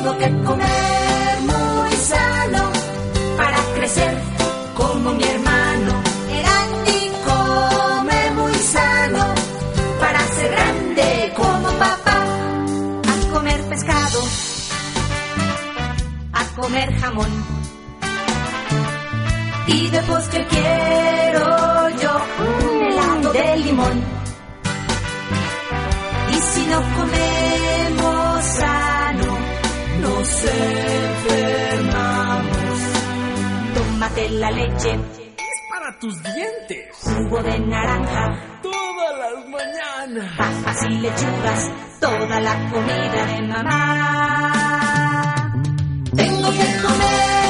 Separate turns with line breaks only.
Tengo que comer muy sano para crecer como mi hermano. El Andy come muy sano para ser grande como papá. A comer pescado, a comer jamón, y de postre quiero yo un helado de limón. Y si no comemos sano, nos enfermamos. Tómate la leche,
es para tus dientes.
Jugo de naranja,
Todas las mañanas.
papas y lechugas, toda la comida de mamá. Tengo que comer